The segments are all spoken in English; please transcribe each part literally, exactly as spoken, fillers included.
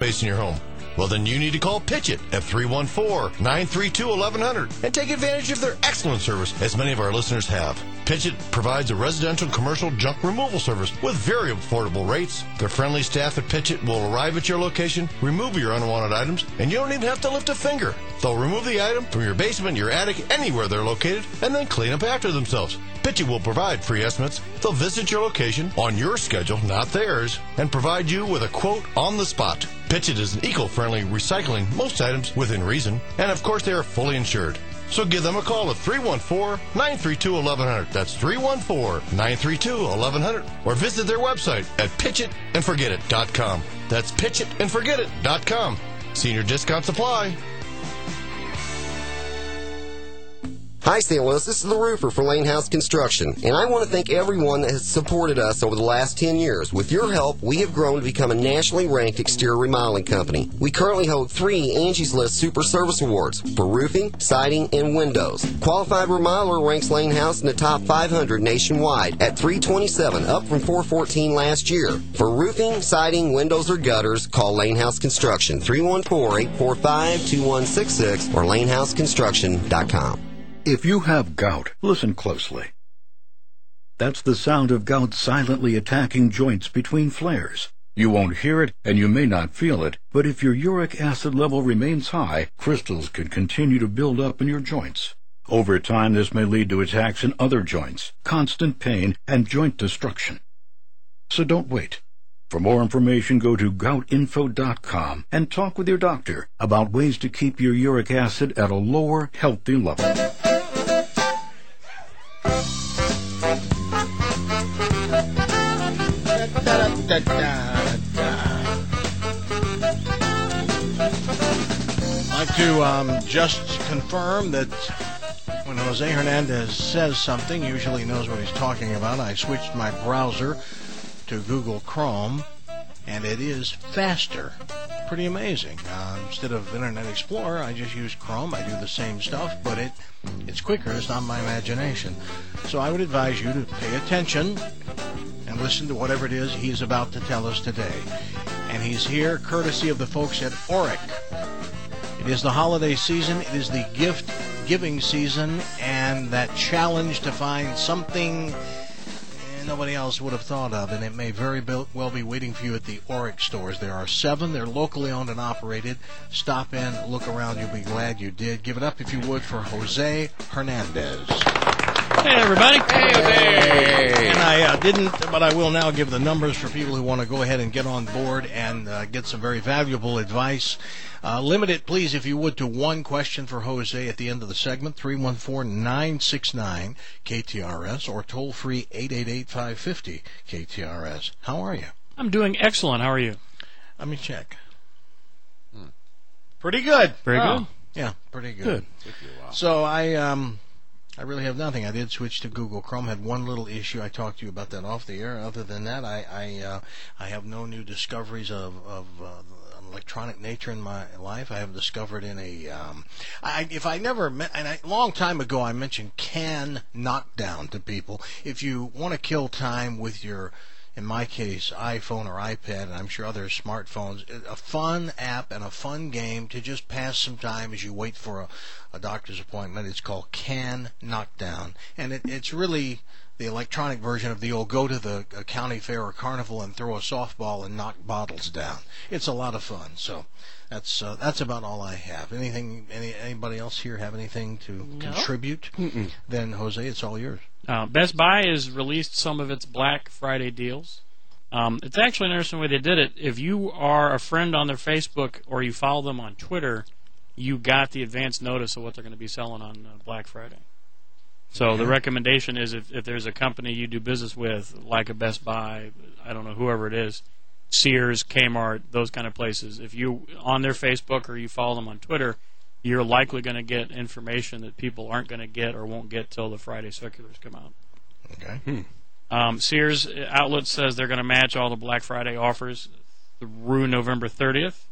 space in your home? Well, then you need to call Pitch It at three one four, nine three two, eleven hundred and take advantage of their excellent service, as many of our listeners have. Pitch It provides a residential and commercial junk removal service with very affordable rates. Their friendly staff at Pitch It will arrive at your location, remove your unwanted items, and you don't even have to lift a finger. They'll remove the item from your basement, your attic, anywhere they're located, and then clean up after themselves. Pitch It will provide free estimates. They'll visit your location on your schedule, not theirs, and provide you with a quote on the spot. Pitch It is an eco-friendly recycling most items within reason, and of course they are fully insured. So give them a call at three one four, nine three two, eleven hundred. That's three one four, nine three two, eleven hundred. Or visit their website at pitch it and forget it dot com. That's pitch it and forget it dot com. Senior discount supply. Hi, Saint Louis. This is the roofer for Lane House Construction, and I want to thank everyone that has supported us over the last ten years. With your help, we have grown to become a nationally ranked exterior remodeling company. We currently hold three Angie's List Super Service Awards for roofing, siding, and windows. Qualified Remodeler ranks Lane House in the top five hundred nationwide at three twenty-seven, up from four fourteen last year. For roofing, siding, windows, or gutters, call Lane House Construction, three one four, eight four five, two one six six or lane house construction dot com. If you have gout, listen closely. That's the sound of gout silently attacking joints between flares. You won't hear it, and you may not feel it, but if your uric acid level remains high, crystals can continue to build up in your joints. Over time, this may lead to attacks in other joints, constant pain, and joint destruction. So don't wait. For more information, go to gout info dot com and talk with your doctor about ways to keep your uric acid at a lower, healthy level. Da, da, da. I'd like to um, just confirm that when Jose Hernandez says something, he usually knows what he's talking about. I switched my browser to Google Chrome, and it is faster. Pretty amazing. Uh, instead of Internet Explorer, I just use Chrome. I do the same stuff, but it it's quicker. It's not my imagination. So I would advise you to pay attention and listen to whatever it is he's about to tell us today. And he's here courtesy of the folks at Auric. It is the holiday season. It is the gift-giving season, and that challenge to find something nobody else would have thought of, and it may very well be waiting for you at the Auric stores. There are seven. They're locally owned and operated. Stop in, look around. You'll be glad you did. Give it up, if you would, for Jose Hernandez. Hey, everybody. Hey, Jose. And I uh, didn't, but I will now give the numbers for people who want to go ahead and get on board and uh, get some very valuable advice. Uh, limit it, please, if you would, to one question for Jose at the end of the segment, three one four, nine six nine, K T R S, or toll-free eight eight eight, five five zero, K T R S. How are you? I'm doing excellent. How are you? Let me check. Hmm. Pretty good. Very oh. good. Yeah, pretty good. Good. So I um, I really have nothing. I did switch to Google Chrome. Had one little issue. I talked to you about that off the air. Other than that, I I, uh, I have no new discoveries of, of uh, electronic nature in my life. I have discovered in a, um, I, if I never, met, and a long time ago I mentioned Can Knockdown to people. If you want to kill time with your, in my case, iPhone or iPad, and I'm sure other smartphones, a fun app and a fun game to just pass some time as you wait for a, a doctor's appointment. It's called Can Knockdown, and it, it's really the electronic version of the old go to the uh, county fair or carnival and throw a softball and knock bottles down. It's a lot of fun. So that's uh, that's about all I have. Anything? Any anybody else here have anything to no. contribute? Mm-mm. Then Jose, it's all yours. Uh, Best Buy has released some of its Black Friday deals. Um, it's actually an interesting way they did it. If you are a friend on their Facebook or you follow them on Twitter, you got the advance notice of what they're going to be selling on uh, Black Friday. So the recommendation is if, if there's a company you do business with, like a Best Buy, I don't know, whoever it is, Sears, Kmart, those kind of places, if you on their Facebook or you follow them on Twitter, you're likely going to get information that people aren't going to get or won't get till the Friday circulars come out. Okay. Hmm. Um, Sears outlet says they're going to match all the Black Friday offers through November thirtieth.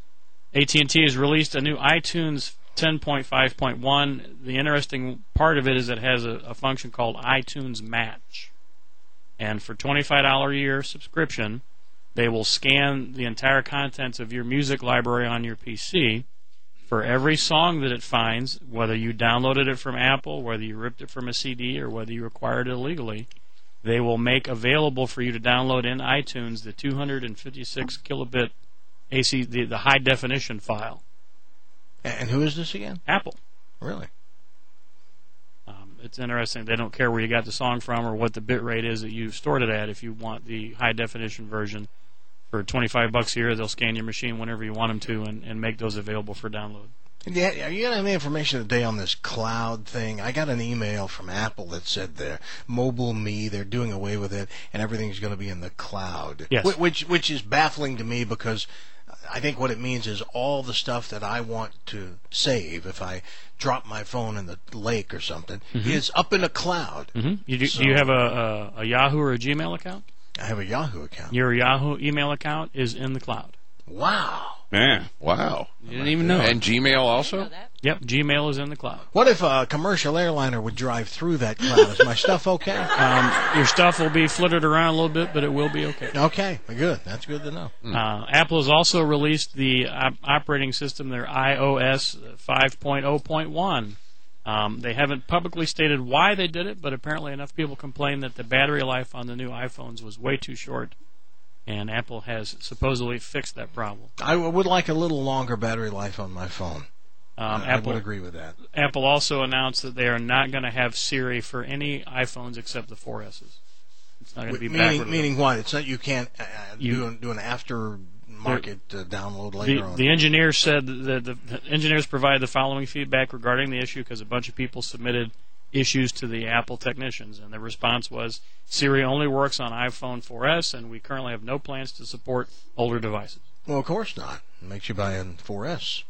A T and T has released a new iTunes ten point five point one. The interesting part of it is it has a, a function called iTunes Match. And for twenty-five dollars a year subscription, They will scan the entire contents of your music library on your P C. For every song that it finds, whether you downloaded it from Apple, whether you ripped it from a C D, or whether you acquired it illegally, they will make available for you to download in iTunes the two hundred fifty-six kilobit A C, the, the high definition file. And who is this again? Apple. Really? Um, it's interesting. They don't care where you got the song from or what the bit rate is that you stored it at. If you want the high definition version, for twenty-five bucks a year, they'll scan your machine whenever you want them to and, and make those available for download. Yeah, you got any information today on this cloud thing? I got an email from Apple that said their Mobile Me, they're doing away with it, and everything's going to be in the cloud. Yes. Which, which, which is baffling to me because I think what it means is all the stuff that I want to save, if I drop my phone in the lake or something, mm-hmm. is up in the cloud. Mm-hmm. You do, so, do you have a, a, a Yahoo or a Gmail account? I have a Yahoo account. Your Yahoo email account is in the cloud. Wow. Man, wow. You didn't even know. And Gmail also? Yep, Gmail is in the cloud. What if a commercial airliner would drive through that cloud? Is my stuff okay? Um, your stuff will be flittered around a little bit, but it will be okay. Okay, good. That's good to know. Uh, Apple has also released the op- operating system, their iOS five point oh point one. Um, they haven't publicly stated why they did it, but apparently enough people complained that the battery life on the new iPhones was way too short, and Apple has supposedly fixed that problem. I would like a little longer battery life on my phone. Um, I Apple, would agree with that. Apple also announced that they are not going to have Siri for any iPhones except the four S's. It's not going to be meaning, backward. meaning what? It's not you can't uh, You- do, an, do an aftermarket uh, download The, later on. the engineers said that the, the engineers provided the following feedback regarding the issue because a bunch of people submitted issues to the Apple technicians, and the response was Siri only works on iPhone four S, and we currently have no plans to support older devices. Well, of course not. It makes you buy a four S.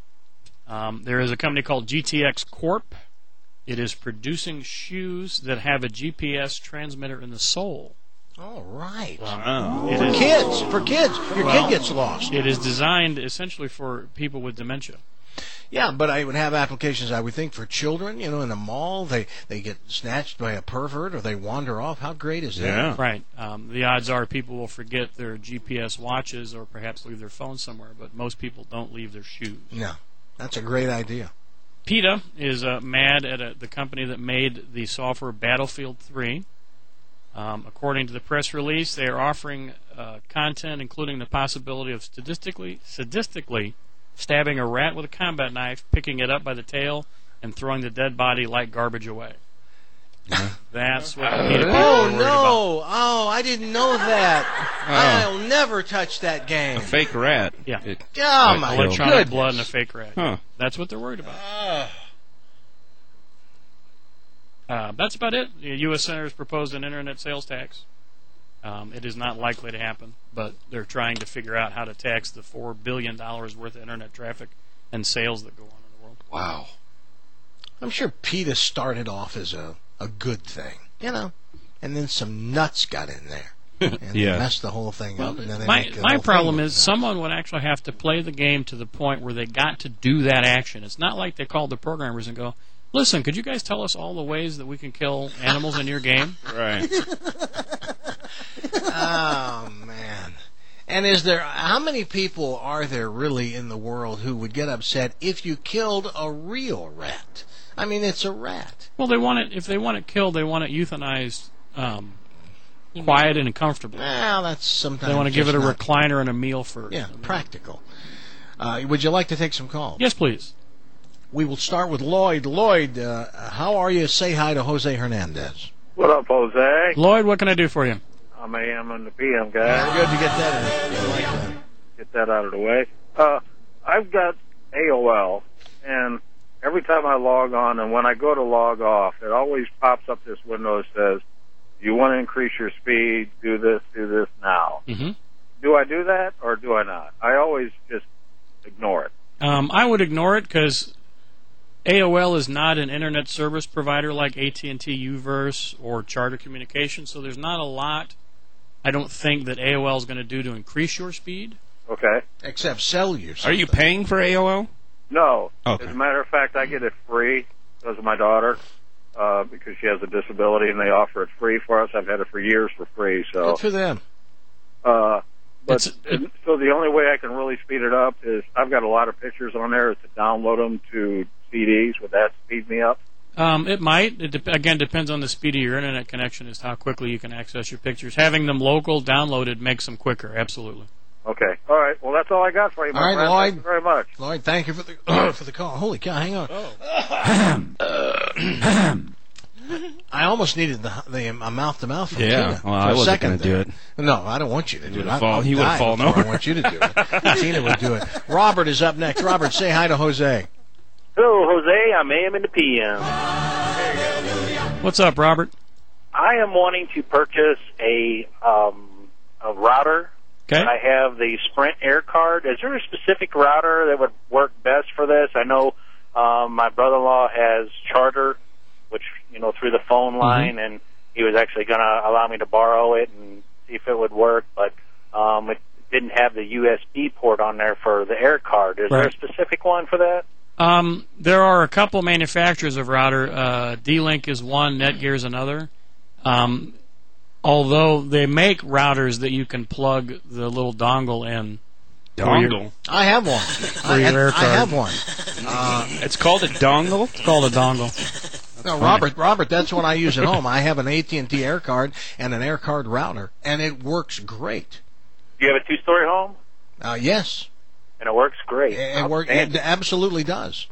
Um, there is a company called G T X Corp. It is producing shoes that have a G P S transmitter in the sole. All right. Wow. It For is- kids, for kids, your Well, kid gets lost. It is designed essentially for people with dementia. Yeah, but I would have applications, I would think, for children. You know, in the mall, they they get snatched by a pervert or they wander off. How great is that? Yeah. Right. Um, the odds are people will forget their G P S watches or perhaps leave their phone somewhere, but most people don't leave their shoes. No, that's a great idea. PETA is uh, mad at a, the company that made the software Battlefield three. Um, according to the press release, they are offering uh, content including the possibility of statistically, sadistically stabbing a rat with a combat knife, picking it up by the tail, and throwing the dead body like garbage away. That's what the PETA people are Oh, worried about. no. Oh, I didn't know that. I'll never touch that game. A fake rat. Yeah. It, Oh, my Electronic goodness. blood and a fake rat. Huh. That's what they're worried about. Ah. Uh, that's about it. The U S Senators proposed an internet sales tax. Um, it is not likely to happen, but they're trying to figure out how to tax the four billion dollars worth of internet traffic and sales that go on in the world. wow. I'm sure PETA started off as a, a good thing, you know, and then some nuts got in there and Yeah. messed the whole thing up. And then they My, make the my whole problem thing is nuts. someone would actually have to play the game to the point where they got to do that action. It's not like they called the programmers and go, listen, could you guys tell us all the ways that we can kill animals in your game? Right. Oh, man. And is there, how many people are there really in the world who would get upset if you killed a real rat? I mean, it's a rat. Well, they want it. If they want it killed, they want it euthanized, um, quiet and comfortable. Well, that's sometimes They want to give it just a not- recliner and a meal first. Yeah, practical. Uh, would you like to take some calls? Yes, please. We will start with Lloyd. Lloyd, uh, how are you? Say hi to Jose Hernandez. What up, Jose? Lloyd, what can I do for you? I'm A M and the P M guy. Good to get that in. I like that. Get that out of the way. Uh, I've got A O L, and every time I log on and when I go to log off, it always pops up this window that says, you want to increase your speed, do this, do this now. Mm-hmm. Do I do that or do I not? I always just ignore it. Um, I would ignore it because A O L is not an internet service provider like A T and T U-verse or Charter Communications, so there's not a lot, I don't think, that A O L is going to do to increase your speed. Okay? Except sell you something. Are you paying for A O L? No. Okay. As a matter of fact, I get it free because of my daughter, uh, because she has a disability, and they offer it free for us. I've had it for years for free. So, Good for them. uh, But It's- it- so the only way I can really speed it up is I've got a lot of pictures on there to download them to C Ds. Would that speed me up? Um, it might. It de- again depends on the speed of your internet connection as to how quickly you can access your pictures. Having them local downloaded makes them quicker. Absolutely. Okay. All right. Well, that's all I got for you, my All right, friend. Lloyd. Thank you very much. Lloyd, thank you for the for the call. Holy cow, hang on. I almost needed the the uh, mouth to mouth from Yeah, Tina well, for I a wasn't second gonna do there. it. No, I don't want you to do it. would've I- fallen- I'll he would've die fallen before over. I want you to do it. Tina would do it. Robert is up next. Robert, say hi to Jose. Hello, Jose. I'm A M in the P M. What's up, Robert? I am wanting to purchase a um, a router. Okay. I have the Sprint Air Card. Is there a specific router that would work best for this? I know um, my brother-in-law has Charter, which, you know, through the phone line, Mm-hmm. and he was actually going to allow me to borrow it and see if it would work, but um, it didn't have the U S B port on there for the Air Card. Is there a Right. specific one for that? Um, there are a couple manufacturers of router. Uh, D-Link is one, Netgear is another. Um, although they make routers that you can plug the little dongle in. Dongle. I have one. I, your had- Air I Card. have one. Uh, It's called a dongle. It's called a dongle. no, Robert, Robert, that's what I use at home. I have an A T and T Air Card and an Air Card router, and it works great. Do you have a two-story home? Uh, yes, And it works great. it, it, work, it Outstanding. absolutely does.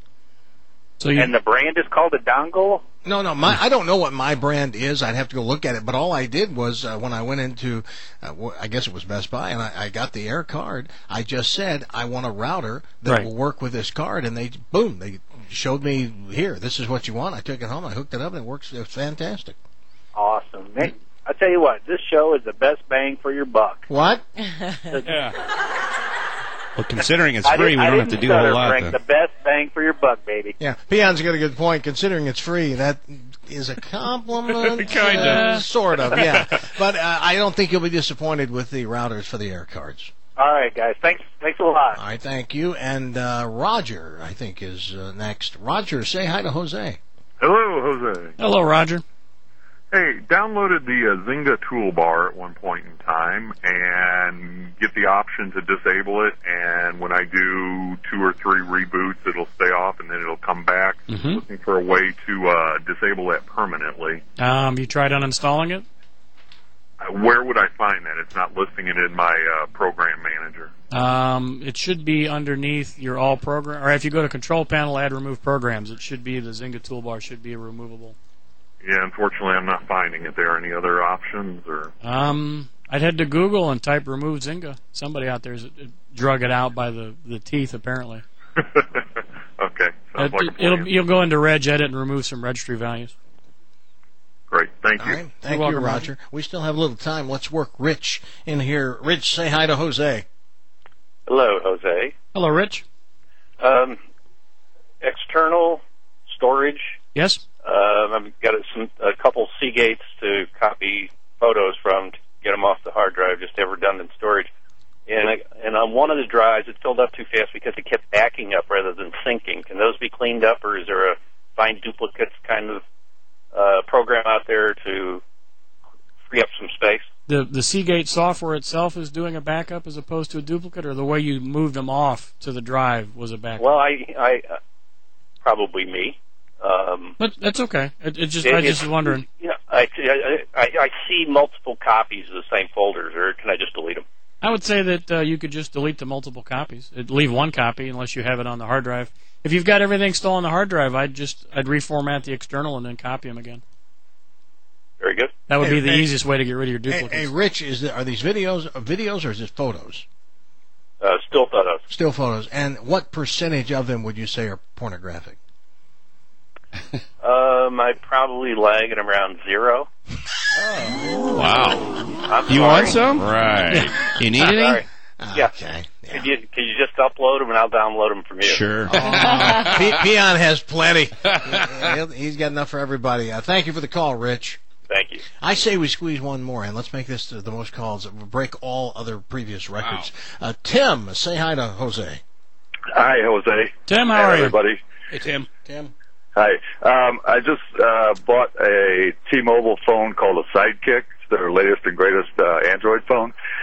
So you, And the brand is called a dongle? No, no, my, I don't know what my brand is. I'd have to go look at it. But all I did was uh, when I went into, uh, w- I guess it was Best Buy, and I, I got the Air Card. I just said I want a router that Right. will work with this card, and they boom, they showed me here. This is what you want. I took it home. I hooked it up, and it works. It's fantastic. Awesome. Man, I tell you what, this show is the best bang for your buck. What? yeah. Well, considering it's I free, didn't- we I don't have to didn't do a whole stutter, lot. Frank. Then. The best bang for your buck, baby. Yeah, Peon's got a good point. Considering it's free, that is a compliment. Kinda. Uh, sort of, yeah. But uh, I don't think you'll be disappointed with the routers for the Air Cards. All right, guys. Thanks. Thanks a lot. All right, thank you. And uh, Roger, I think, is uh, next. Roger, say hi to Jose. Hello, Jose. Hello, Roger. Hey, downloaded the uh, Zynga toolbar at one point in time and get the option to disable it, and when I do two or three reboots, it'll stay off and then it'll come back. Mhm. Looking for a way to uh, disable that permanently. Um, you tried uninstalling it? Uh, where would I find that? It's not listing it in my uh, program manager. Um, it should be underneath your all program, or if you go to Control Panel, add remove programs, it should be the Zynga toolbar should be removable. Yeah, unfortunately, I'm not finding it there. Any other options? Or Um, I'd head to Google and type remove Zynga. Somebody out there's drug it out by the, the teeth, apparently. Okay, sounds It, like a it'll plan. you'll go into Reg Edit and remove some registry values. Great, thank All you. right, thank You're you, welcome, Roger. We still have a little time. Let's work Rich in here. Rich, say hi to Jose. Hello, Jose. Hello, Rich. Um, external storage. Yes. Uh, I've got a, some, a couple Seagates to copy photos from to get them off the hard drive, just have redundant storage. And I, and on one of the drives, it filled up too fast because it kept backing up rather than syncing. Can those be cleaned up, or is there a find duplicates kind of uh, program out there to free up some space? The the Seagate software itself is doing a backup as opposed to a duplicate, or the way you moved them off to the drive was a backup. Well, I, I uh, probably me. Um, but that's okay. It, it just It- I just it- was wondering. You know, I, I, I, I see multiple copies of the same folders, or can I just delete them? I would say that uh, you could just delete the multiple copies. It'd leave one copy unless you have it on the hard drive. If you've got everything still on the hard drive, I'd just I'd reformat the external and then copy them again. Very good. That would Hey, be the hey, easiest way to get rid of your Hey, duplicates. hey, Rich, is there, are these videos uh, videos or is it photos? Uh, still photos. Still photos. And what percentage of them would you say are pornographic? Um, I probably lag at around zero. Wow. I'm You sorry. want some? Right. You need any? Sorry. Yeah. Okay. Yeah. Could you could you just upload them and I'll download them from you? Sure. Oh, Pe- Peon has plenty. He- He's got enough for everybody. Uh, thank you for the call, Rich. Thank you. I say we squeeze one more in. Let's make this the, the most calls. Break all other previous records. Uh, Tim, say hi to Jose. Hi, Jose. Tim, how Hi, are you? everybody. Hey, Tim. Tim. Hi. Um, I just uh, bought a T-Mobile phone called a Sidekick. It's their latest and greatest uh, Android phone.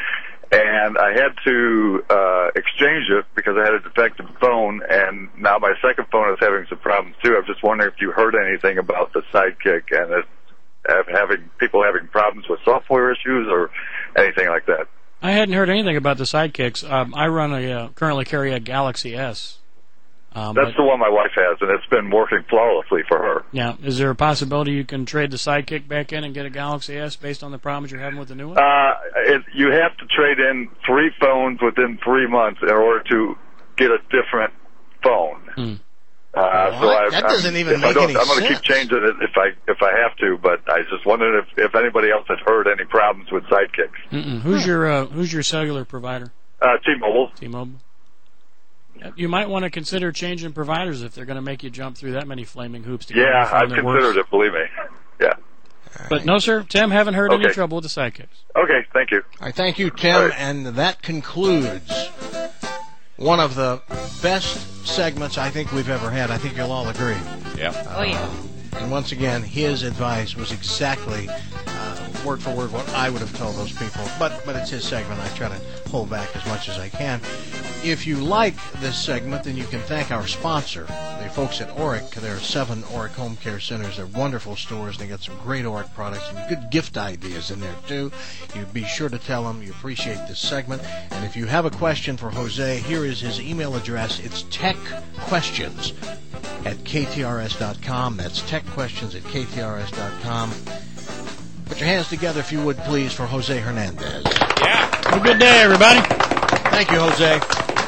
and I had to uh, exchange it because I had a defective phone, and now my second phone is having some problems too. I'm just wondering if you heard anything about the Sidekick and it, uh, having people having problems with software issues or anything like that. I hadn't heard anything about the Sidekicks. Um, I run a uh, currently carry a Galaxy S. Um, That's but, the one my wife has, and it's been working flawlessly for her. Yeah. Is there a possibility you can trade the Sidekick back in and get a Galaxy S based on the problems you're having with the new one? Uh, it, you have to trade in three phones within three months in order to get a different phone. Hmm. Uh, so I, That doesn't I'm, even if I make don't, any I'm going to sense. keep changing it if I if I have to, but I just wondered if, if anybody else had heard any problems with Sidekicks. Mm-mm. Who's your uh, Who's your cellular provider? Uh, T-Mobile. T-Mobile. You might want to consider changing providers if they're going to make you jump through that many flaming hoops to get Yeah, a phone I've that considered works. it. Believe me. Yeah. But no, sir, Tim, haven't heard any Okay. trouble with the Sidekicks. Okay. Thank you. I thank you, Tim, All right. and that concludes one of the best segments I think we've ever had. I think you'll all agree. Yeah. Oh, yeah. And once again, his advice was exactly uh, word for word what I would have told those people. But but it's his segment. I try to hold back as much as I can. If you like this segment, then you can thank our sponsor, the folks at Oric. There are seven Oric Home Care Centers. They're wonderful stores. They got some great Oric products and good gift ideas in there, too. You be sure to tell them you appreciate this segment. And if you have a question for Jose, here is his email address. It's techquestions at k t r s dot com. That's techquestions at k t r s dot com. Put your hands together, if you would, please, for Jose Hernandez. Yeah. Have a good day, everybody. Thank you, Jose.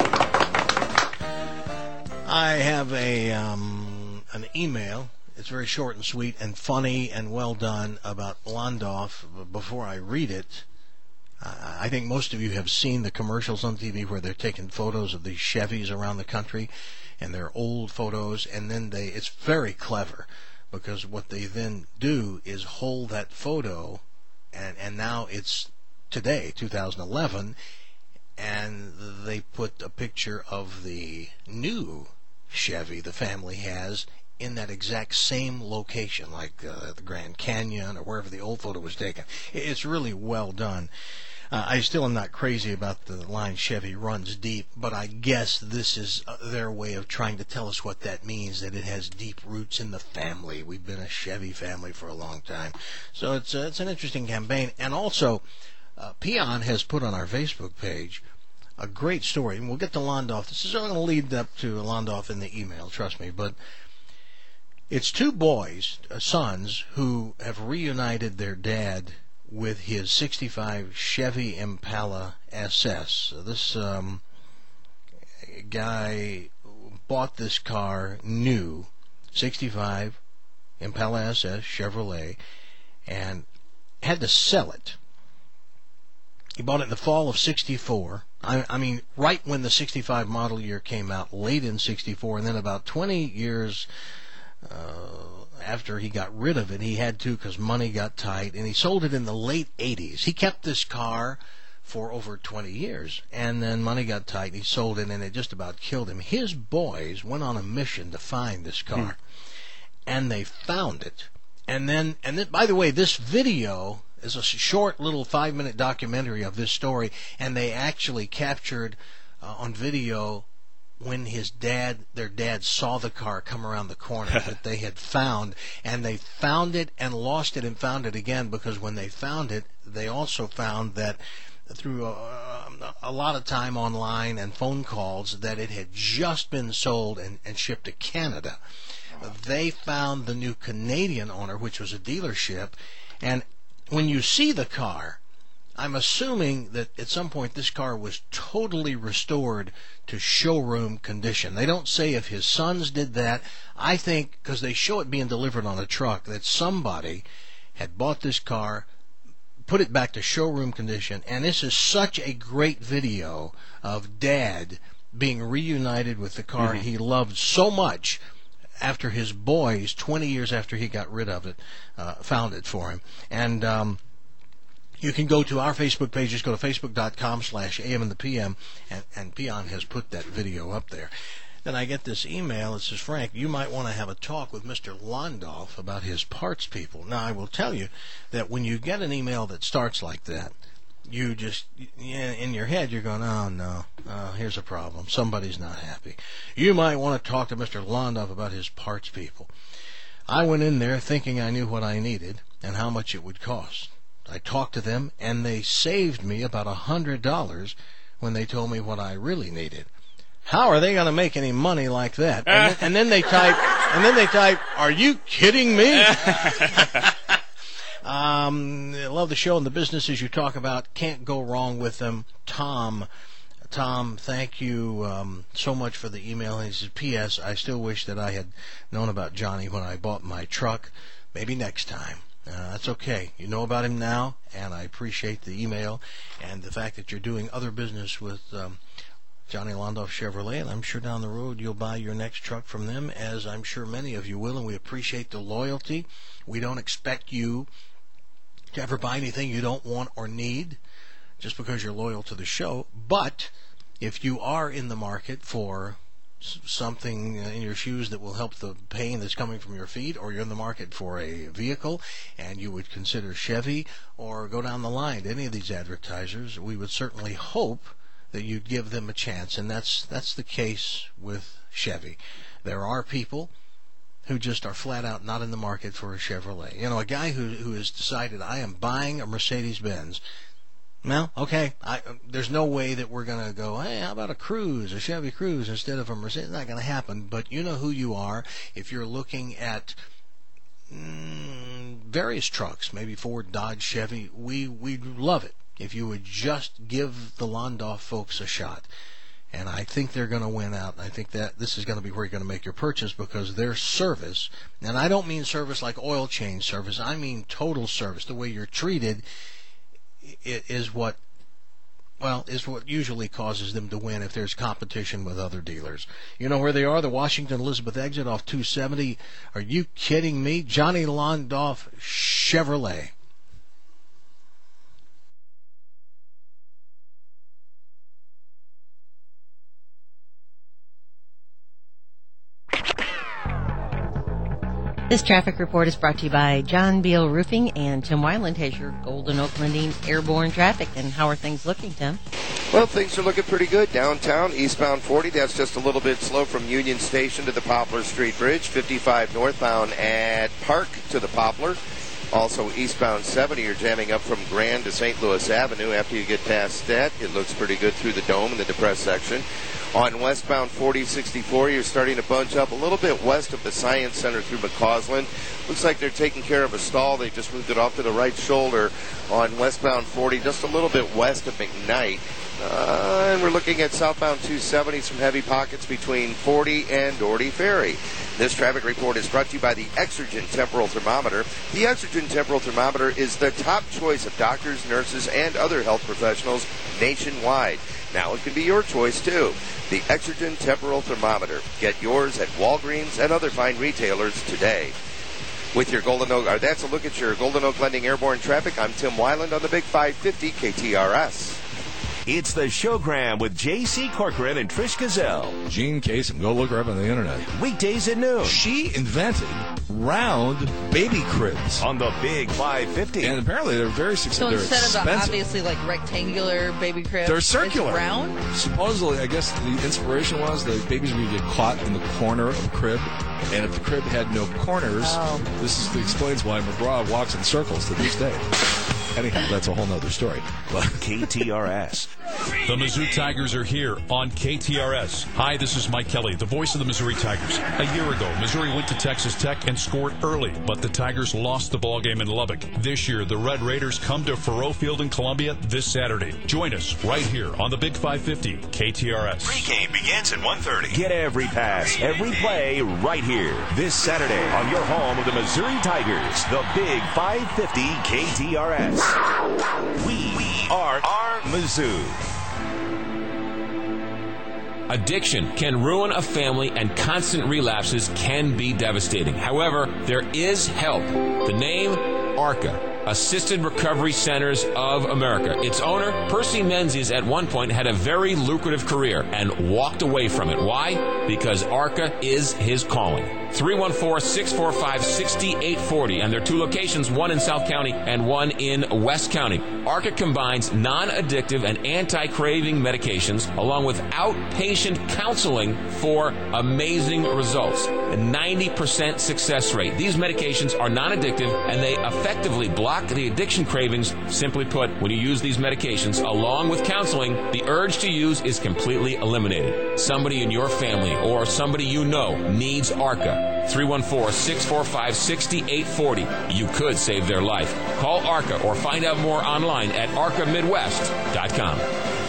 I have a um, an email. It's very short and sweet and funny and well done about Londoff. Before I read it, uh, I think most of you have seen the commercials on T V where they're taking photos of these Chevys around the country, and they're old photos, and then they it's very clever because what they then do is hold that photo, and, and now it's today, two thousand eleven, and they put a picture of the new Chevy the family has in that exact same location, like uh, the Grand Canyon or wherever the old photo was taken. It's really well done. Uh, I still am not crazy about the line Chevy runs deep, but I guess this is uh, their way of trying to tell us what that means, that it has deep roots in the family. We've been a Chevy family for a long time. So it's, uh, it's an interesting campaign. And also, uh, Peon has put on our Facebook page a great story, and we'll get to Londoff. This is going to lead up to Londoff in the email, trust me, but it's two boys, uh, sons, who have reunited their dad with his sixty-five Chevy Impala S S. So this um, guy bought this car new, sixty-five Impala S S Chevrolet, and had to sell it. He bought it in the fall of sixty-four. I, I mean, right when the sixty-five model year came out, late in sixty-four, and then about twenty years uh, after he got rid of it, he had to because money got tight, and he sold it in the late eighties. He kept this car for over twenty years, and then money got tight, and he sold it, and it just about killed him. His boys went on a mission to find this car, hmm. and they found it. And then, and then, by the way, this video is a short little five-minute documentary of this story, and they actually captured uh, on video when his dad, their dad, saw the car come around the corner that they had found, and they found it and lost it and found it again, because when they found it, they also found that through a, a lot of time online and phone calls that it had just been sold and, and shipped to Canada. They found the new Canadian owner, which was a dealership, and when you see the car, I'm assuming that at some point this car was totally restored to showroom condition. They don't say if his sons did that. I think, because they show it being delivered on a truck, that somebody had bought this car, put it back to showroom condition, and this is such a great video of Dad being reunited with the car mm-hmm. he loved so much after his boys, twenty years after he got rid of it, uh, found it for him. And um, you can go to our Facebook page. Just go to facebook.com slash AM and the PM, and, and Peon has put that video up there. Then I get this email that says, Frank, you might want to have a talk with Mister Londoff about his parts people. Now, I will tell you that when you get an email that starts like that, you just, in your head, you're going, oh, no, uh, here's a problem. Somebody's not happy. You might want to talk to Mister Londoff about his parts people. I went in there thinking I knew what I needed and how much it would cost. I talked to them, and they saved me about one hundred dollars when they told me what I really needed. How are they going to make any money like that? And then, and then they type, and then they type, are you kidding me? um, I love the show and the businesses you talk about. Can't go wrong with them. Tom, Tom, thank you um, so much for the email. He says, P S. I still wish that I had known about Johnny when I bought my truck. Maybe next time. Uh, that's okay. You know about him now, and I appreciate the email and the fact that you're doing other business with um, Johnny Londoff Chevrolet, and I'm sure down the road you'll buy your next truck from them, as I'm sure many of you will, and we appreciate the loyalty. We don't expect you to ever buy anything you don't want or need just because you're loyal to the show, but if you are in the market for something in your shoes that will help the pain that's coming from your feet, or you're in the market for a vehicle and you would consider Chevy or go down the line to any of these advertisers, we would certainly hope that you'd give them a chance, and that's that's the case with Chevy. There are people who just are flat out not in the market for a Chevrolet. You know, a guy who who has decided, I am buying a Mercedes-Benz. Well, okay, I, there's no way that we're going to go, hey, how about a Cruze, a Chevy Cruze instead of a Mercedes? It's not going to happen, but you know who you are. If you're looking at mm, various trucks, maybe Ford, Dodge, Chevy, we, we'd love it if you would just give the Londoff folks a shot. And I think they're going to win out. I think that this is going to be where you're going to make your purchase, because their service, and I don't mean service like oil change service, I mean total service, the way you're treated, is what, well, is what usually causes them to win if there's competition with other dealers. You know where they are? The Washington Elizabeth exit off two seventy. Are you kidding me? Johnny Londoff Chevrolet. This traffic report is brought to you by John Beal Roofing, and Tim Weiland has your Golden Oak Lending airborne traffic. And how are things looking, Tim? Well, things are looking pretty good. Downtown, eastbound forty, that's just a little bit slow from Union Station to the Poplar Street Bridge. fifty-five northbound at Park to the Poplar. Also, eastbound seventy, you're jamming up from Grand to Saint Louis Avenue. After you get past that, it looks pretty good through the Dome and the depressed section. On westbound forty sixty-four, you're starting to bunch up a little bit west of the Science Center through McCausland. Looks like they're taking care of a stall. They just moved it off to the right shoulder on westbound forty, just a little bit west of McKnight. Uh, and we're looking at southbound two seventy, some heavy pockets between forty and Doherty Ferry. This traffic report is brought to you by the Exergen Temporal Thermometer. The Exergen Temporal Thermometer is the top choice of doctors, nurses, and other health professionals nationwide. Now it can be your choice, too. The Exergen Temporal Thermometer. Get yours at Walgreens and other fine retailers today. With your Golden Oak, or that's a look at your Golden Oak Lending airborne traffic. I'm Tim Weiland on the Big five fifty K T R S. It's the Showgram with J C Corcoran and Trish Gazelle. Gene Kasem, go look her up on the internet. Weekdays at noon. She invented round baby cribs on the Big five fifty. And apparently they're very successful. So they're instead expensive. of the obviously like rectangular baby cribs, they're circular. It's round? Supposedly, I guess the inspiration was the babies would get caught in the corner of a crib. And if the crib had no corners, oh. this is, explains why McGraw walks in circles to this day. Anyhow, that's a whole nother story. But K T R S. The Mizzou Tigers are here on K T R S. Hi, this is Mike Kelly, the voice of the Missouri Tigers. A year ago, Missouri went to Texas Tech and scored early, but the Tigers lost the ballgame in Lubbock. This year, the Red Raiders come to Faurot Field in Columbia this Saturday. Join us right here on the Big five fifty K T R S. Pre-game begins at one thirty. Get every pass, every play right here this Saturday on your home of the Missouri Tigers, the Big five fifty K T R S. We, we are our Mizzou. Addiction can ruin a family, and constant relapses can be devastating. However, there is help. The name ARCA, Assisted Recovery Centers of America. Its owner, Percy Menzies, at one point had a very lucrative career and walked away from it. Why? Because ARCA is his calling. three one four, six four five, six eight four zero, and there are two locations, one in South County and one in West County. ARCA combines non-addictive and anti-craving medications along with outpatient counseling for amazing results. A ninety percent success rate. These medications are non-addictive and they effectively block the addiction cravings. Simply put, when you use these medications along with counseling, the urge to use is completely eliminated. Somebody in your family or somebody you know needs ARCA. three one four, six four five, six eight four zero. You could save their life. Call ARCA or find out more online at arca midwest dot com.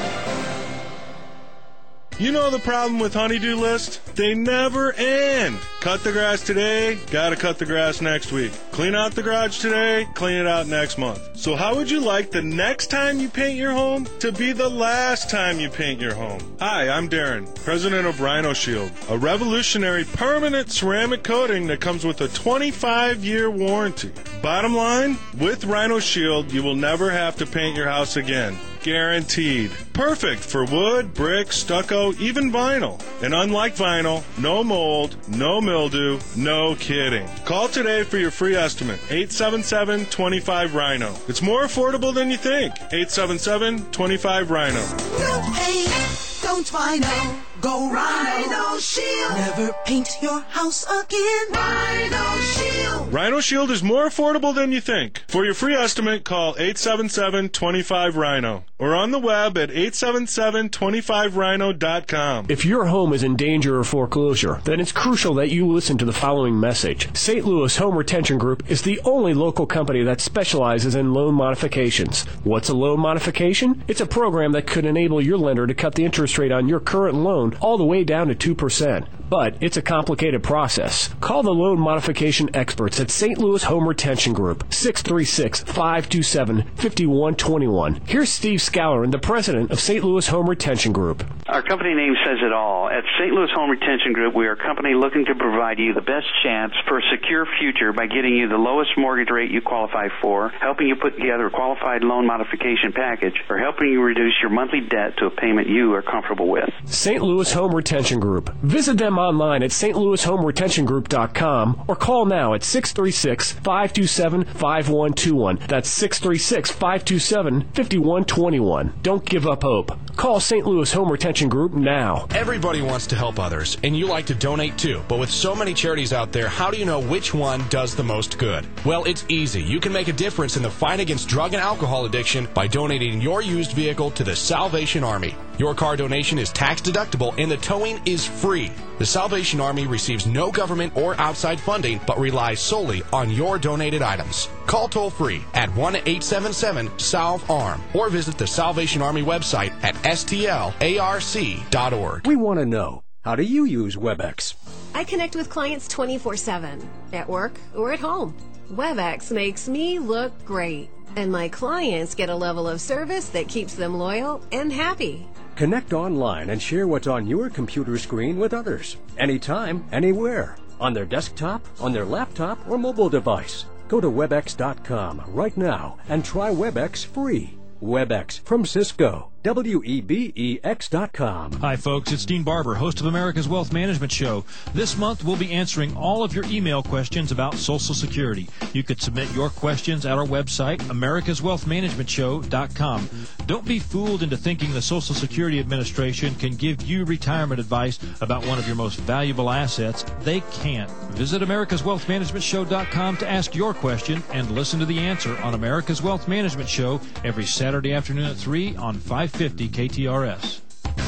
You know the problem with honeydew lists? They never end. Cut the grass today, gotta cut the grass next week. Clean out the garage today, clean it out next month. So how would you like the next time you paint your home to be the last time you paint your home? Hi, I'm Darren, president of Rhino Shield, a revolutionary permanent ceramic coating that comes with a twenty-five year warranty. Bottom line, with Rhino Shield, you will never have to paint your house again. Guaranteed. Perfect for wood, brick, stucco, even vinyl. And unlike vinyl, no mold, no mildew, no kidding. Call today for your free estimate. eight seven seven, two five, Rhino. It's more affordable than you think. eight seven seven, two five, Rhino. No pain, don't Rhino. Go Rhino Shield. Never paint your house again. Rhino Shield. Rhino Shield is more affordable than you think. For your free estimate, call eight seven seven, two five, Rhino or on the web at eight seven seven, two five rhino dot com. If your home is in danger of foreclosure, then it's crucial that you listen to the following message. Saint Louis Home Retention Group is the only local company that specializes in loan modifications. What's a loan modification? It's a program that could enable your lender to cut the interest rate on your current loan all the way down to two percent. But it's a complicated process. Call the loan modification experts at Saint Louis Home Retention Group, six three six, five two seven, five one two one. Here's Steve Scourin, the president of Saint Louis Home Retention Group. Our company name says it all. At Saint Louis Home Retention Group, we are a company looking to provide you the best chance for a secure future by getting you the lowest mortgage rate you qualify for, helping you put together a qualified loan modification package, or helping you reduce your monthly debt to a payment you are comfortable with. Saint Louis Home Retention Group. Visit them online at st louis home retention group dot com or call now at six three six, five two seven, five one two one. That's six three six, five two seven, five one two one. Don't give up hope. Call Saint Louis Home Retention Group now. Everybody wants to help others, and you like to donate too. But with so many charities out there, how do you know which one does the most good? Well, it's easy. You can make a difference in the fight against drug and alcohol addiction by donating your used vehicle to the Salvation Army. Your car donation is tax deductible and the towing is free. The Salvation Army receives no government or outside funding, but relies solely on your donated items. Call toll-free at one eight seven seven, salve arm or visit the Salvation Army website at S T L A R C dot org. We want to know, how do you use WebEx? I connect with clients twenty-four seven, at work or at home. WebEx makes me look great, and my clients get a level of service that keeps them loyal and happy. Connect online and share what's on your computer screen with others. Anytime, anywhere. On their desktop, on their laptop, or mobile device. Go to webex dot com right now and try WebEx free. WebEx from Cisco. W E B E X dot com. Hi, folks. It's Dean Barber, host of America's Wealth Management Show. This month, we'll be answering all of your email questions about Social Security. You could submit your questions at our website, americas wealth management show dot com. Don't be fooled into thinking the Social Security Administration can give you retirement advice about one of your most valuable assets. They can't. Visit americas wealth management show dot com to ask your question and listen to the answer on America's Wealth Management Show every Saturday afternoon at three on five fifty K T R S.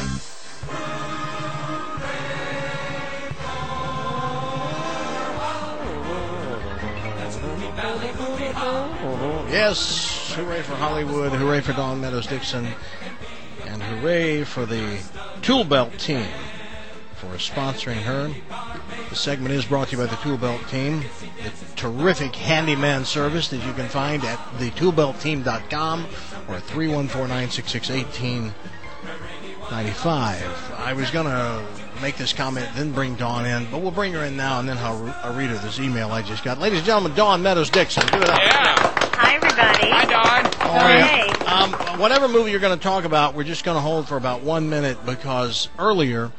Yes, hooray for Hollywood, hooray for Dawn Meadows Dixon, and hooray for the Tool Belt team for sponsoring her. The segment is brought to you by the Tool Belt team, the terrific handyman service that you can find at the tool belt team dot com or three one four, nine six six, one eight nine five. I was going to make this comment, then bring Dawn in, but we'll bring her in now, and then I'll, I'll read her this email I just got. Ladies and gentlemen, Dawn Meadows Dixon. Give it up. Yeah. Hi, Hi, everybody. Hi, Don. How are you? Hey. Um, whatever movie you're going to talk about, we're just going to hold for about one minute because earlier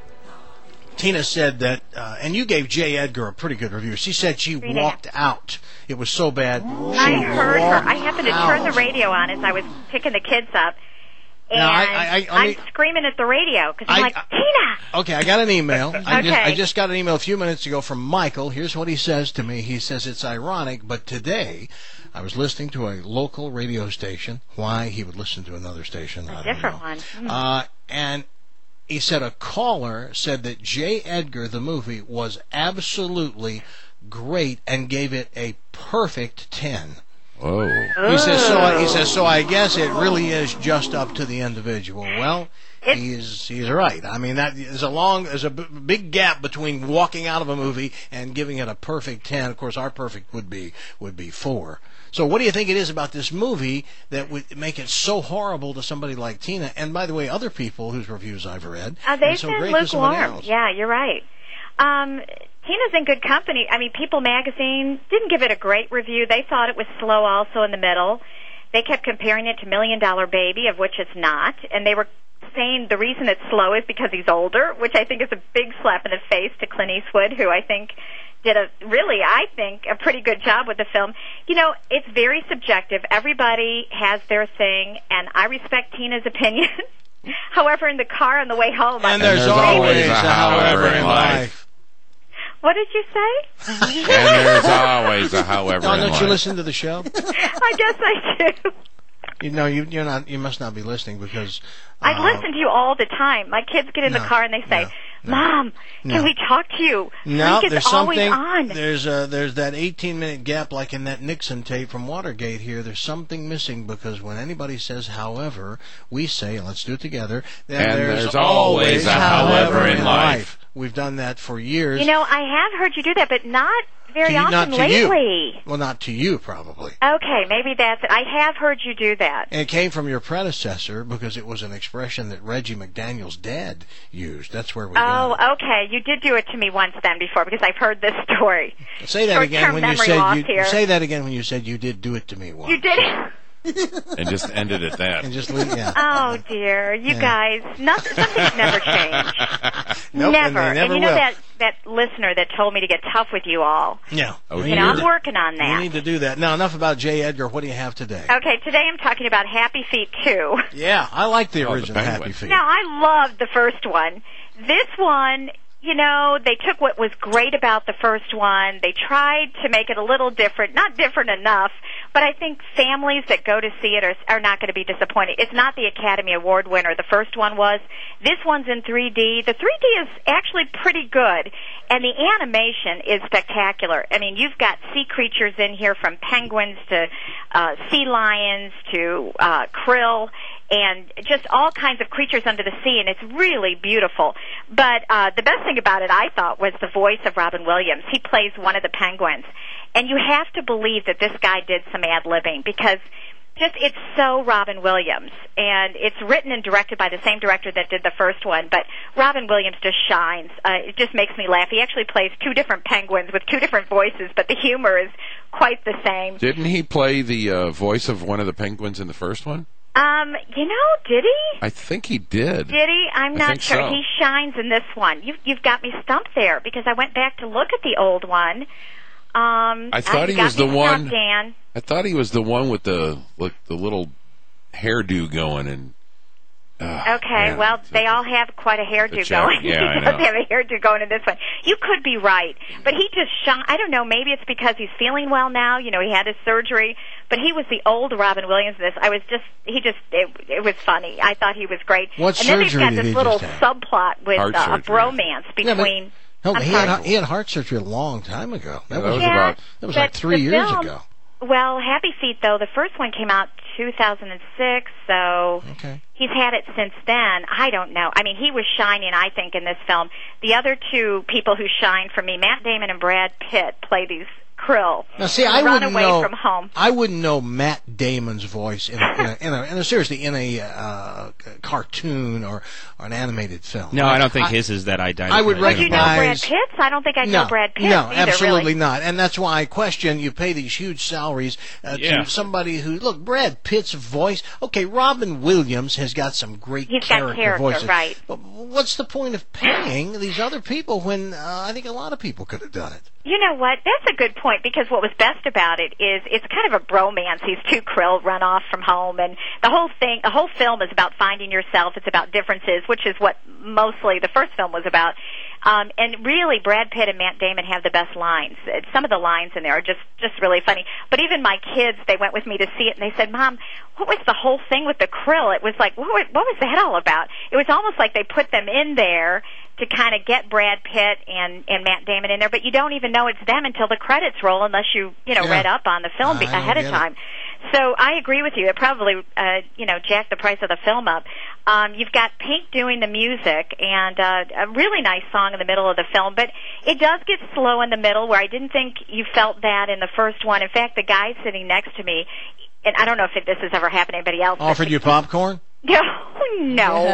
Tina said that, uh, and you gave J. Edgar a pretty good review. She said she Three and a walked out. It was so bad. I She heard her. walked I happened to out. turn the radio on as I was picking the kids up. And Now, I- I- I- I I'm mean- screaming at the radio because I'm I- like, Tina! Okay, I got an email. I, just, Okay. I just got an email a few minutes ago from Michael. Here's what he says to me. He says, it's ironic, but today I was listening to a local radio station. Why he would listen to another station, I A don't different know. one. Hmm. Uh, and he said a caller said that J. Edgar, the movie, was absolutely great and gave it a perfect ten. Oh. He says so. I, he says so. I guess it really is just up to the individual. Well, he's he's right. I mean, that there's a long, there's a b- big gap between walking out of a movie and giving it a perfect ten. Of course, our perfect would be would be four. So, what do you think it is about this movie that would make it so horrible to somebody like Tina? And by the way, other people whose reviews I've read, Uh, they've it's so been great to somebody lukewarm. else. Yeah, you're right. Um, Tina's in good company. I mean, People Magazine didn't give it a great review. They thought it was slow also in the middle. They kept comparing it to Million Dollar Baby, of which it's not. And they were saying the reason it's slow is because he's older, which I think is a big slap in the face to Clint Eastwood, who I think did a really, I think, a pretty good job with the film. You know, it's very subjective. Everybody has their thing, and I respect Tina's opinion. However, in the car on the way home, And there's always a however in life. What did you say? And there's always a however Oh, in don't life. you listen to the show? I guess I do. You know, you, you're not. You must not be listening because I uh, listen to you all the time. My kids get in the No, car and they say, no, Mom, no. can we talk to you? No, Frank is there's always something. on. There's a, there's that eighteen minute gap, like in that Nixon tape from Watergate. Here, there's something missing because when anybody says, "However," we say, and let's do it together. Then And there's, there's always a however in life. We've done that for years. You know, I have heard you do that, but not very To you- often not to lately. you. Well, not to you, probably. Okay, maybe that's it. I have heard you do that. And it came from your predecessor because it was an expression that Reggie McDaniel's dad used. That's where we got it. Oh, okay. You did do it to me once then before because I've heard this story. Say that Short-term again when you memory said loss you here. say that again when you said you did do it to me once. You did. And just ended at that. And just leave, yeah. Oh dear, you Yeah. guys, nothing, something's never changed. Nope, and never. they never you know will. that that listener that told me to get tough with you all. Yeah. Oh, You know, I'm working on You that. need to do that. Now, enough about J. Edgar. What do you have today? Okay, today I'm talking about Happy Feet two. Yeah, I like the Oh, the original penguin. Happy Feet. Now, I loved the first one. This one, you know, they took what was great about the first one. They tried to make it a little different. Not different enough, but I think families that go to see it are, are not going to be disappointed. It's not the Academy Award winner. The first one was. This one's in three D. The three D is actually pretty good, and the animation is spectacular. I mean, you've got sea creatures in here from penguins to uh, sea lions to uh, krill, and just all kinds of creatures under the sea, and it's really beautiful. But uh, the best thing about it, I thought, was the voice of Robin Williams. He plays one of the penguins. And you have to believe that this guy did some ad-libbing because just it's so Robin Williams. And it's written and directed by the same director that did the first one, but Robin Williams just shines. Uh, it just makes me laugh. He actually plays two different penguins with two different voices, but the humor is quite the same. Didn't he play the uh, voice of one of the penguins in the first one? Um, you know, did he? I think he did. Did he? I'm I not think sure. so. He shines in this one. You've, you've got me stumped there because I went back to look at the old one. Um, I thought you he got was the me one. stumped, Dan. I thought he was the one with the like the little hairdo going and. Uh, Okay, man, well, it's a- they all have quite a hairdo the chap- going. yeah, I he does know. have a hairdo going in this one. You could be right, but he just shone. I don't know. Maybe it's because he's feeling well now. You know, he had his surgery, but he was the old Robin Williams. In this, I was just, he just, it, it was funny. I thought he was great. What and then they've surgery got did this he little just have? subplot with Heart uh, a surgery. bromance Yeah, but- between. No, I'm but he sorry. had he had heart surgery a long time ago. That was Yeah, about that was like but three the years film- ago. Well, Happy Feet, though, the first one came out two thousand six, so Okay. he's had it since then. I don't know. I mean, he was shining, I think, in this film. The other two people who shine for me, Matt Damon and Brad Pitt, play these Krill. Now, see, I Run wouldn't away know. from home. I wouldn't know Matt Damon's voice in a, in a, in a, in a seriously in a uh, cartoon or, or an animated film. No, I don't think I, his is that identical. I would Would you know Brad recognize. Pitt's? I don't think I No, know Brad Pitt's no, either, absolutely really. not. And that's why I question, you pay these huge salaries uh, Yeah. to somebody who, look, Brad Pitt's voice, okay, Robin Williams has got some great He's got character, character, voices. right. But what's the point of paying these other people when uh, I think a lot of people could have done it? You know what? That's a good point, because what was best about it is it's kind of a bromance. These two Krill run off from home, and the whole thing, the whole film is about finding yourself. It's about differences, which is what mostly the first film was about. Um, and really, Brad Pitt and Matt Damon have the best lines. Some of the lines in there are just, just really funny. But even my kids, they went with me to see it, and they said, Mom, what was the whole thing with the Krill? It was like, what, what was that all about? It was almost like they put them in there to kind of get Brad Pitt and, and Matt Damon in there, but you don't even know it's them until the credits roll unless you, you know, Yeah. read up on the film be- I don't ahead of get it. time. So I agree with you. It probably, uh, you know, jacked the price of the film up. Um, you've got Pink doing the music, and uh, a really nice song in the middle of the film, but it does get slow in the middle, where I didn't think you felt that in the first one. In fact, the guy sitting next to me, and I don't know if this has ever happened to anybody else. but Offered you popcorn? No, no.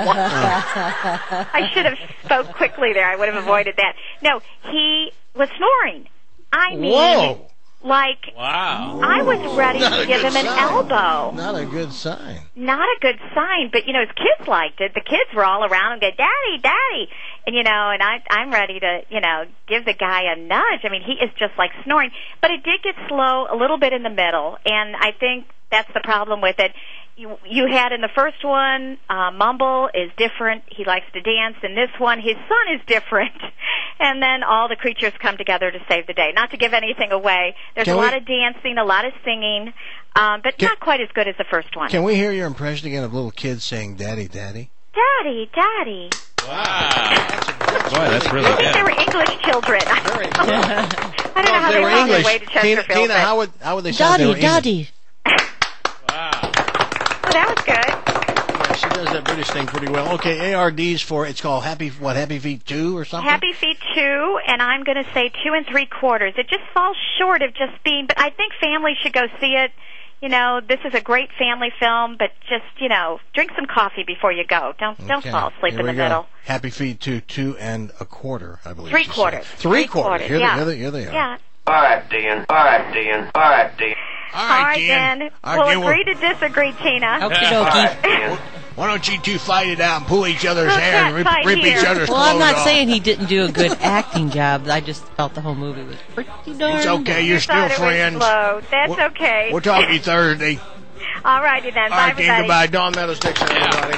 I should have spoke quickly there. I would have avoided that. No, he was snoring. I mean, Whoa. like, Wow. I was ready Not to a give good him an sign. elbow. Not a good sign. Not a good sign, but, you know, his kids liked it. The kids were all around and go, Daddy, Daddy. And, you know, and I, I'm ready to, you know, give the guy a nudge. I mean, he is just like snoring. But it did get slow a little bit in the middle, and I think that's the problem with it. You, you had in the first one, uh, Mumble is different. He likes to dance. In this one, his son is different. And then all the creatures come together to save the day. Not to give anything away. There's Can a we- lot of dancing, a lot of singing, um, but Can- not quite as good as the first one. Can we hear your impression again of little kids saying "Daddy, Daddy"? Daddy, Daddy. Boy, that's really I think they good. were English children. I don't know how If they, they were found their English. way to Tina, Chesterfield. Tina but- how would how would they sound if they were Daddy, English? Daddy. Oh, that was good. Yeah, she does that British thing pretty well. Okay, A R Ds for, it's called Happy, what, Happy Feet two or something? Happy Feet two, and I'm going to say two and three quarters. It just falls short of just being, but I think families should go see it. You know, this is a great family film, but just, you know, drink some coffee before you go. Don't don't Okay, fall asleep here in we the go. middle. Happy Feet two, two and a quarter, I believe. Three she said. quarters. Three, quarters. Here, yeah. they, here they are. Yeah. All right, Dan. All right, Dan. All right, Dan. All All right, right, Dan. then. All We'll right, Dan, agree to disagree, Tina. Okie All dokie. right, Dan. Why don't you two fight it out and pull each other's Let's hair not and rip, fight rip here. each other's Well, I'm clothes not off? saying he didn't do a good acting job. I just felt the whole movie was pretty darn It's okay, you're You still thought it was friends. slow. That's We're- okay. We'll talk to you Thursday. All righty then. All Bye, right, Dan, everybody. goodbye. Dawn Meadows, Dixon, everybody.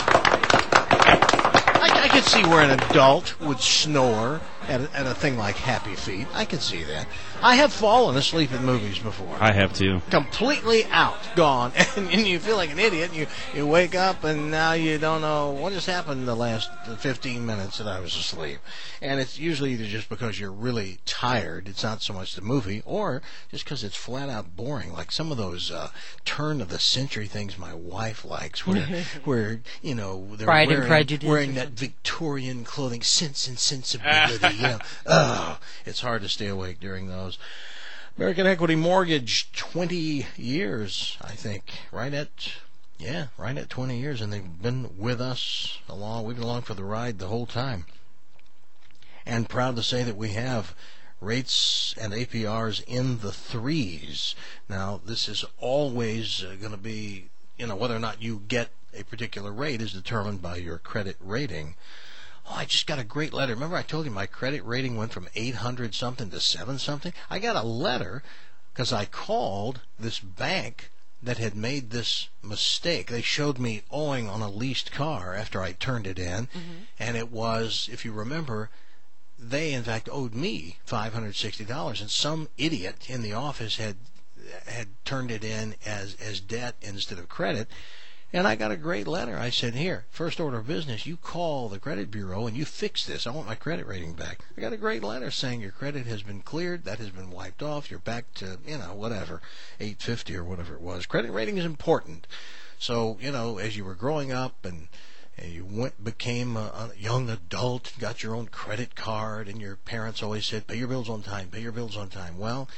I, I could see where an adult would snore at a, at a thing like Happy Feet. I could see that. I have fallen asleep in movies before. I have too. Completely out, gone, and, and you feel like an idiot. You you wake up and now you don't know what has happened in the last fifteen minutes that I was asleep. And it's usually either just because you're really tired. It's not so much the movie, or just because it's flat out boring. Like some of those uh, turn of the century things my wife likes, where where you know they're Pride and wearing, Prejudice wearing or that Victorian clothing, Sense and Sensibility. You know, oh, it's hard to stay awake during those. American Equity Mortgage, twenty years, I think, right at, yeah, right at twenty years, and they've been with us along, we've been along for the ride the whole time. And proud to say that we have rates and A P Rs in the threes. Now, this is always uh, going to be, you know, whether or not you get a particular rate is determined by your credit rating. Oh, I just got a great letter. Remember I told you my credit rating went from eight hundred something to seven something? I got a letter because I called this bank that had made this mistake. They showed me owing on a leased car after I turned it in, mm-hmm. and it was, if you remember, they in fact owed me five hundred sixty dollars, and some idiot in the office had had turned it in as, as debt instead of credit. And I got a great letter. I said, here, first order of business, you call the credit bureau and you fix this. I want my credit rating back. I got a great letter saying your credit has been cleared, that has been wiped off, you're back to, you know, whatever, eight fifty or whatever it was. Credit rating is important. So, you know, as you were growing up and, and you went became a, a young adult, got your own credit card, and your parents always said, pay your bills on time, pay your bills on time. Well,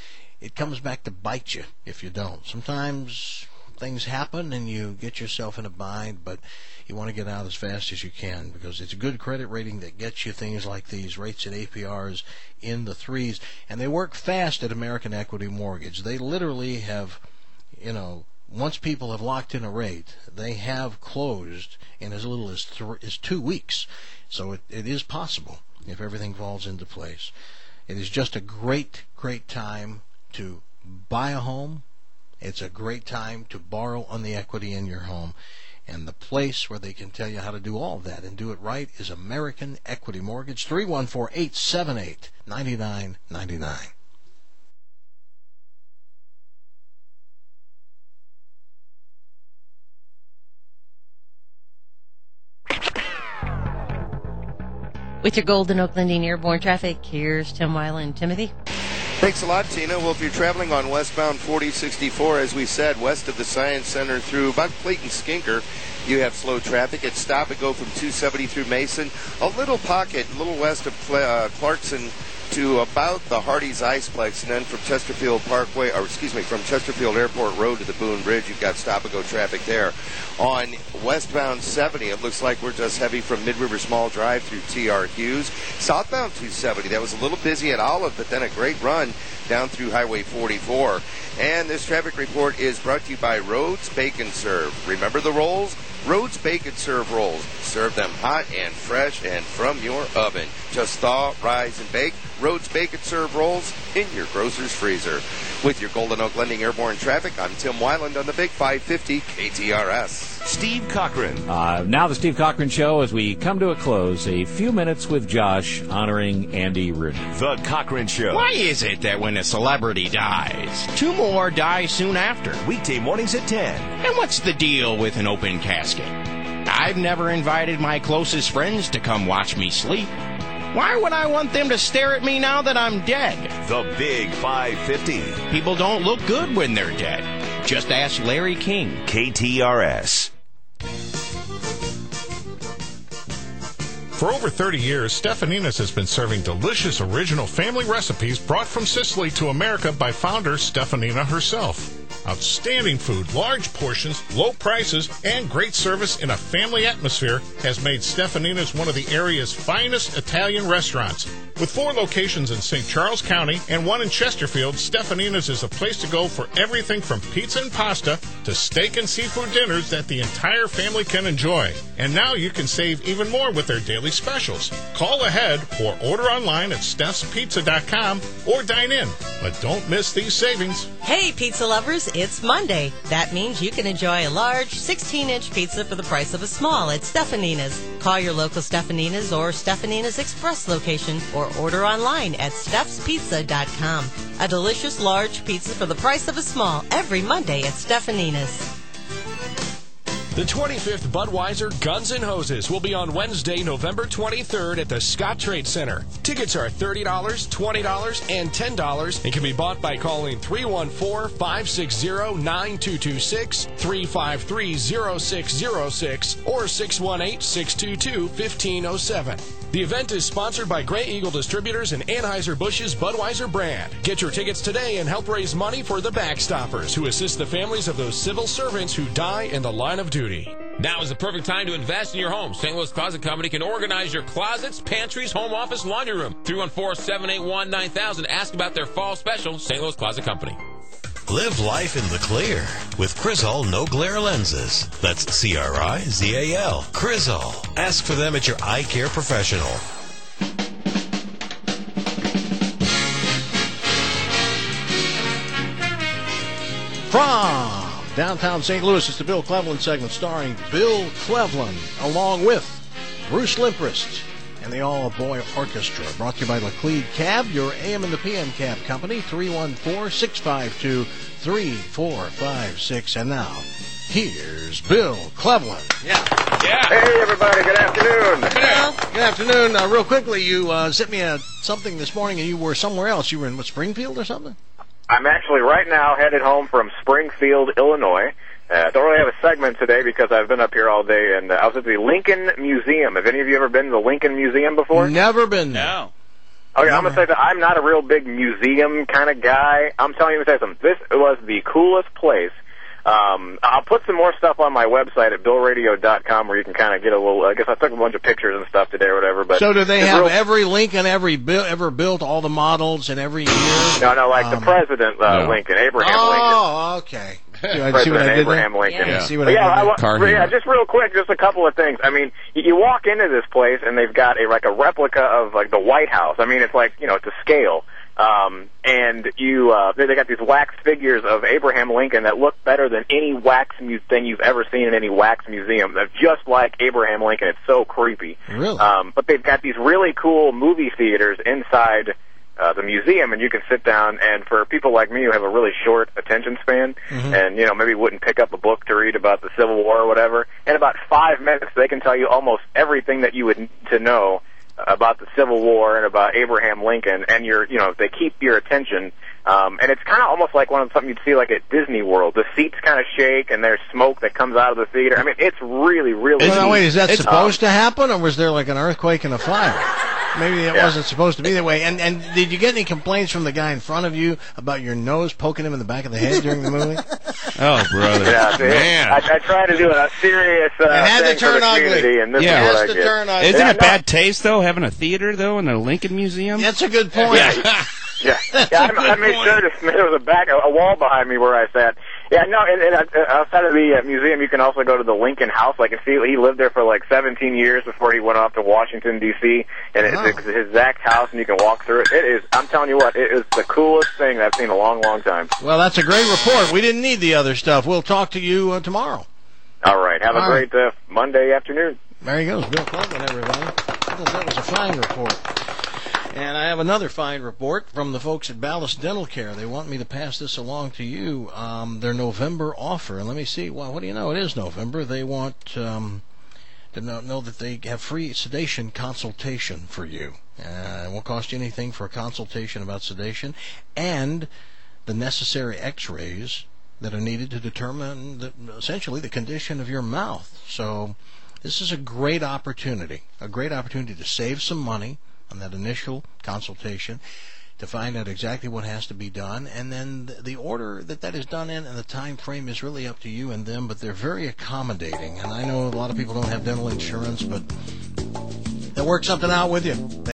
it comes back to bite you if you don't. Sometimes things happen and you get yourself in a bind, but you want to get out as fast as you can because it's a good credit rating that gets you things like these rates and A P Rs in the threes, and they work fast at American Equity Mortgage. They literally have, you know, once people have locked in a rate, they have closed in as little as, th- as two weeks. So it, it is possible if everything falls into place. It is just a great, great time to buy a home. It's a great time to borrow on the equity in your home. And the place where they can tell you how to do all of that and do it right is American Equity Mortgage, three one four, eight seven eight, nine nine nine nine. With your Golden Oaklandine Airborne traffic, here's Tim Weiland and Timothy. Thanks a lot, Tina. Well, if you're traveling on westbound forty sixty-four, as we said, west of the Science Center through about Clayton Skinker, you have slow traffic. It's stop and go from two seventy through Mason. A little pocket, a little west of uh, Clarkson to about the Hardee's Iceplex, and then from Chesterfield Parkway, or excuse me, from Chesterfield Airport Road to the Boone Bridge, you've got stop and go traffic there. On westbound seventy, it looks like we're just heavy from Mid-River Small Drive through T R Hughes. Southbound two seventy, that was a little busy at Olive, but then a great run down through Highway forty-four. And this traffic report is brought to you by Rhodes Bacon Serve. Remember the rolls? Rhodes Bacon Serve rolls. Serve them hot and fresh and from your oven. Just thaw, rise, and bake. Rhodes Bacon Serve rolls in your grocer's freezer. With your Golden Oak Lending Airborne traffic, I'm Tim Weiland on the Big five fifty K T R S. Steve Cochran. Uh, now the Steve Cochran Show as we come to a close. A few minutes with Josh honoring Andy Rooney. The Cochran Show. Why is it that when a celebrity dies, two more die soon after? Weekday mornings at ten. And what's the deal with an open casket? I've never invited my closest friends to come watch me sleep. Why would I want them to stare at me now that I'm dead? The Big five fifty. People don't look good when they're dead. Just ask Larry King. K T R S. For over thirty years, Stefanina's has been serving delicious original family recipes brought from Sicily to America by founder Stefanina herself. Outstanding food, large portions, low prices, and great service in a family atmosphere has made Stefanina's one of the area's finest Italian restaurants. With four locations in Saint Charles County and one in Chesterfield, Stefanina's is a place to go for everything from pizza and pasta to steak and seafood dinners that the entire family can enjoy. And now you can save even more with their daily specials. Call ahead or order online at steffs pizza dot com or dine in. But don't miss these savings. Hey, pizza lovers, it's Monday. That means you can enjoy a large sixteen inch pizza for the price of a small at Stefanina's. Call your local Stefanina's or Stefanina's Express location or order online at steffs pizza dot com. A delicious large pizza for the price of a small every Monday at Stefanina's. The twenty-fifth Budweiser Guns N' Hoses will be on Wednesday, November twenty-third at the Scott Trade Center. Tickets are thirty dollars, twenty dollars, and ten dollars and can be bought by calling three one four, five six zero, nine two two six, three five three, zero six zero six, or six one eight, six two two, one five zero seven. The event is sponsored by Gray Eagle Distributors and Anheuser-Busch's Budweiser brand. Get your tickets today and help raise money for the Backstoppers, who assist the families of those civil servants who die in the line of duty. Now is the perfect time to invest in your home. Saint Louis Closet Company can organize your closets, pantries, home office, laundry room. three one four, seven eight one, nine thousand. Ask about their fall special. Saint Louis Closet Company. Live life in the clear with Crizal No Glare Lenses. That's C R I Z A L. Crizal. Ask for them at your eye care professional. From downtown Saint Louis, it's the Bill Cleveland segment starring Bill Cleveland along with Bruce Limprist and the All Boy Orchestra. Brought to you by Laclede Cab, your A M and the P M Cab company, three one four, six five two, three four five six. And now, here's Bill Cleveland. Yeah. Yeah. Hey, everybody. Good afternoon. Good, Good afternoon. Uh, real quickly, you uh, sent me a, something this morning, and you were somewhere else. You were in what, Springfield or something? I'm actually right now headed home from Springfield, Illinois. I uh, don't really have a segment today because I've been up here all day, and uh, I was at the Lincoln Museum. Have any of you ever been to the Lincoln Museum before? Never been there. No. Okay, I'm going to say that I'm not a real big museum kind of guy. I'm telling you to say something. This was the coolest place. Um, I'll put some more stuff on my website at bill radio dot com where you can kind of get a little, I guess I took a bunch of pictures and stuff today or whatever. But so do they it's have real... every Lincoln ever, bu- ever built, all the models and every year? No, no, like um, the President uh, no. Lincoln, Abraham oh, Lincoln. Oh, okay. President see what I did Abraham there? Lincoln. Yeah. See what But yeah, I did I, there? wa- yeah, just real quick, just a couple of things. I mean, you, you walk into this place and they've got a like a replica of like the White House. I mean, it's like, you know, to scale. Um, and you, uh, they, they got these wax figures of Abraham Lincoln that look better than any wax mu- thing you've ever seen in any wax museum. They're just like Abraham Lincoln. It's so creepy. Really? Um, but they've got these really cool movie theaters inside uh, the museum, and you can sit down, and for people like me who have a really short attention span, Mm-hmm. and, you know, maybe wouldn't pick up a book to read about the Civil War or whatever, in about five minutes they can tell you almost everything that you would need to know about the Civil War and about Abraham Lincoln, and you're, you know, they keep your attention. Um, and it's kind of almost like one of something you'd see like at Disney World. The seats kind of shake, and there's smoke that comes out of the theater. I mean, it's really, really. Well, now, wait, is that it's, supposed um, to happen, or was there like an earthquake and a fire? Maybe it Yeah. wasn't supposed to be that way. And and did you get any complaints from the guy in front of you about your nose poking him in the back of the head during the movie? Oh, brother. Yeah, Man. I, I try to do a serious uh, It had to thing for turn the ugly. community, and this Yeah. is It what has I to get. turn ugly. Isn't Yeah, it bad taste, though, having a theater, though, in the Lincoln Museum? That's a good point. Yeah, yeah. yeah I, I made sure to, there was a back, a, a wall behind me where I sat. Yeah, no, and, and uh, outside of the uh, museum, you can also go to the Lincoln House. Like, see, he lived there for like seventeen years before he went off to Washington, D C, and it's Oh. it's his exact house, and you can walk through it. It is, I'm telling you what, it is the coolest thing I've seen in a long, long time. Well, that's a great report. We didn't need the other stuff. We'll talk to you uh, tomorrow. All right, have a All right. great uh, Monday afternoon. There he goes, Bill Cleveland, everybody. I thought that was a fine report. And I have another fine report from the folks at Ballast Dental Care. They want me to pass this along to you. Um, their November offer. And let me see. Well, what do you know? It is November. They want um, to know, know that they have free sedation consultation for you. Uh, it won't cost you anything for a consultation about sedation and the necessary x-rays that are needed to determine the, essentially the condition of your mouth. So this is a great opportunity, a great opportunity to save some money on that initial consultation, to find out exactly what has to be done, and then the order that that is done in and the time frame is really up to you and them, but they're very accommodating. And I know a lot of people don't have dental insurance, but they'll work something out with you.